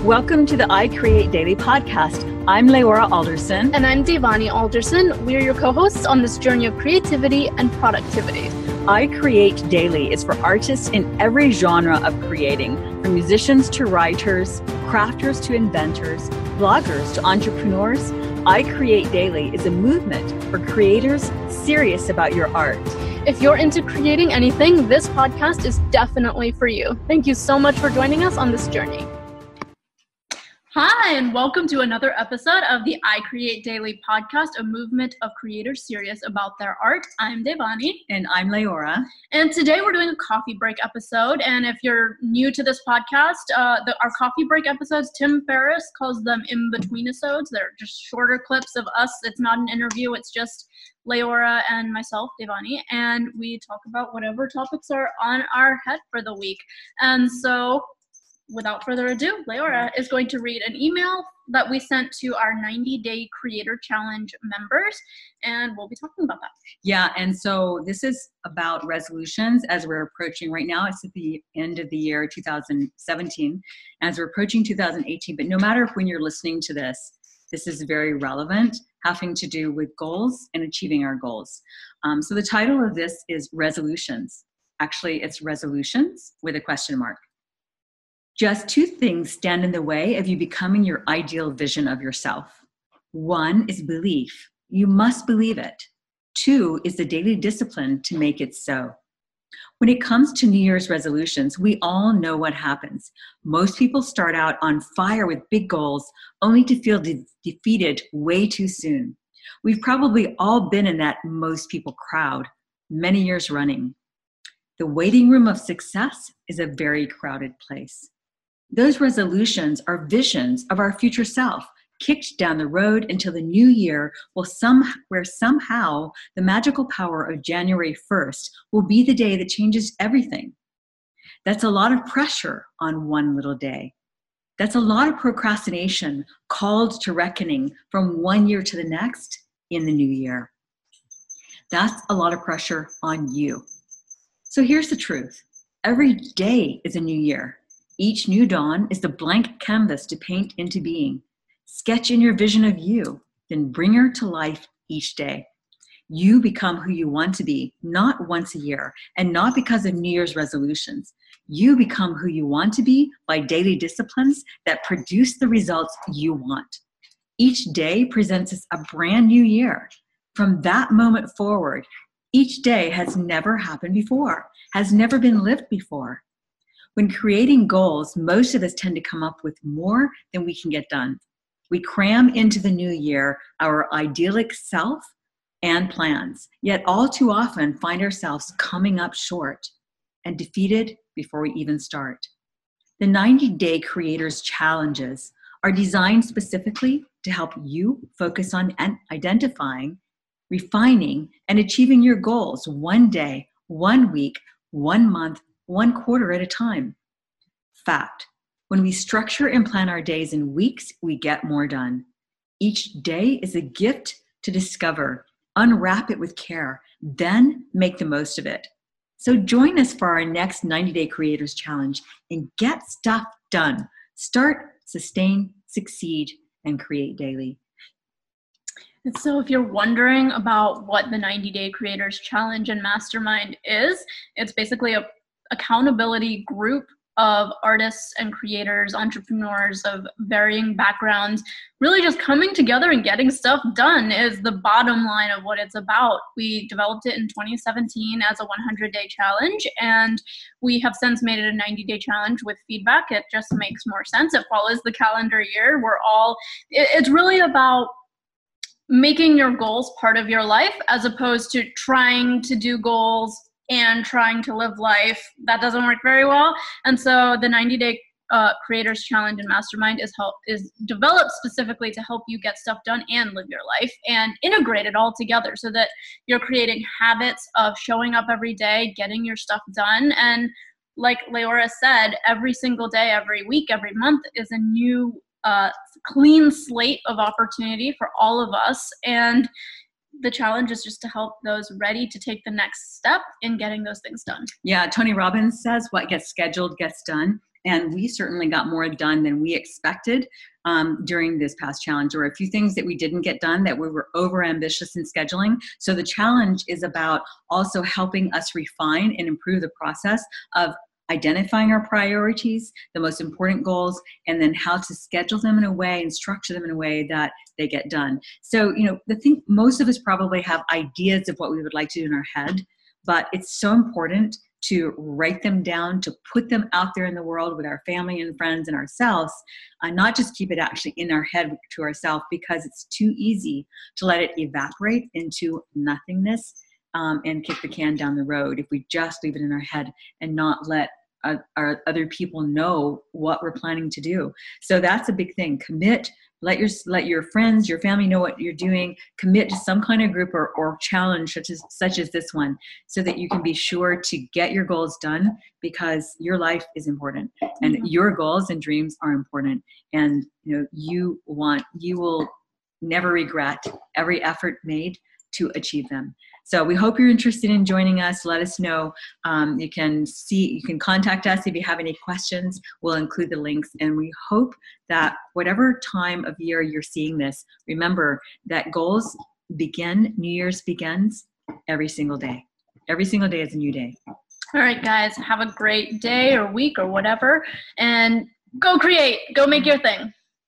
Welcome to the I Create Daily podcast. I'm Leora Alderson. And I'm Devani Alderson. We are your co-hosts on this journey of creativity and productivity. I Create Daily is for artists in every genre of creating, from musicians to writers, crafters to inventors, bloggers to entrepreneurs. I Create Daily is a movement for creators serious about your art. If you're into creating anything, this podcast is definitely for you. Thank you so much for joining us on this journey. Hi, and welcome to another episode of the I Create Daily podcast, a movement of creators serious about their art. I'm Devani. And I'm Leora. And today we're doing a coffee break episode. And if you're new to this podcast, our coffee break episodes, Tim Ferriss calls them in-between-isodes. They're just shorter clips of us. It's not an interview. It's just Leora and myself, Devani, and we talk about whatever topics are on our head for the week. And so, without further ado, Leora is going to read an email that we sent to our 90-day Creator Challenge members, and we'll be talking about that. Yeah, and so this is about resolutions as we're approaching right now. It's at the end of the year 2017, as we're approaching 2018. But no matter when you're listening to this, this is very relevant, having to do with goals and achieving our goals. So the title of this is Resolutions. Actually, it's resolutions with a question mark. Just two things stand in the way of you becoming your ideal vision of yourself. One is belief. You must believe it. Two is the daily discipline to make it so. When it comes to New Year's resolutions, we all know what happens. Most people start out on fire with big goals, only to feel defeated way too soon. We've probably all been in that most people crowd, many years running. The waiting room of success is a very crowded place. Those resolutions are visions of our future self, kicked down the road until the new year where somehow the magical power of January 1st will be the day that changes everything. That's a lot of pressure on one little day. That's a lot of procrastination called to reckoning from one year to the next in the new year. That's a lot of pressure on you. So here's the truth. Every day is a new year. Each new dawn is the blank canvas to paint into being. Sketch in your vision of you, then bring her to life each day. You become who you want to be, not once a year, and not because of New Year's resolutions. You become who you want to be by daily disciplines that produce the results you want. Each day presents us a brand new year. From that moment forward, each day has never happened before, has never been lived before. When creating goals, most of us tend to come up with more than we can get done. We cram into the new year our idyllic self and plans, yet all too often find ourselves coming up short and defeated before we even start. The 90-Day Creators Challenges are designed specifically to help you focus on identifying, refining, and achieving your goals one day, 1 week, 1 month, 1 quarter at a time. Fact, when we structure and plan our days in weeks, we get more done. Each day is a gift to discover, unwrap it with care, then make the most of it. So join us for our next 90-Day Creators Challenge and get stuff done. Start, sustain, succeed, and create daily. And so if you're wondering about what the 90-Day Creators Challenge and Mastermind is, it's basically a accountability group of artists and creators, entrepreneurs of varying backgrounds, really just coming together and getting stuff done is the bottom line of what it's about. We developed it in 2017 as a 100-day challenge, and we have since made it a 90-day challenge with feedback. It just makes more sense. It follows the calendar year. It's really about making your goals part of your life as opposed to trying to do goals and trying to live life. That doesn't work very well. And so the 90-Day Creators Challenge and Mastermind is developed specifically to help you get stuff done and live your life and integrate it all together so that you're creating habits of showing up every day, getting your stuff done. And like Leora said, every single day, every week, every month is a new clean slate of opportunity for all of us. And the challenge is just to help those ready to take the next step in getting those things done. Yeah, Tony Robbins says what gets scheduled gets done. And we certainly got more done than we expected during this past challenge. There were a few things that we didn't get done, that we were over ambitious in scheduling. So the challenge is about also helping us refine and improve the process of identifying our priorities, the most important goals, and then how to schedule them in a way and structure them in a way that they get done. So, the thing, most of us probably have ideas of what we would like to do in our head, but it's so important to write them down, to put them out there in the world with our family and friends and ourselves, not just keep it actually in our head to ourselves, because it's too easy to let it evaporate into nothingness and kick the can down the road if we just leave it in our head and not let our other people know what we're planning to do. So that's a big thing. Commit. Let your friends, your family know what you're doing. Commit to some kind of group or challenge such as this one, so that you can be sure to get your goals done, because your life is important and your goals and dreams are important. And you will never regret every effort made to achieve them. So we hope you're interested in joining us. Let us know. You can contact us if you have any questions. We'll include the links. And we hope that whatever time of year you're seeing this, remember that goals begin, New Year's begins every single day. Every single day is a new day. All right, guys, have a great day or week or whatever, and go create, go make your thing.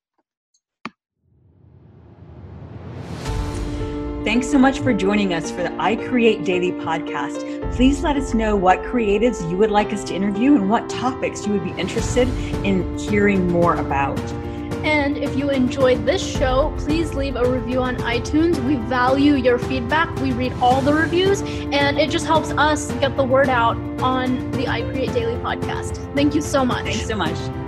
Thanks so much for joining us for the I Create Daily podcast. Please let us know what creatives you would like us to interview and what topics you would be interested in hearing more about. And if you enjoyed this show, please leave a review on iTunes. We value your feedback. We read all the reviews, and it just helps us get the word out on the I Create Daily podcast. Thank you so much. Thanks so much.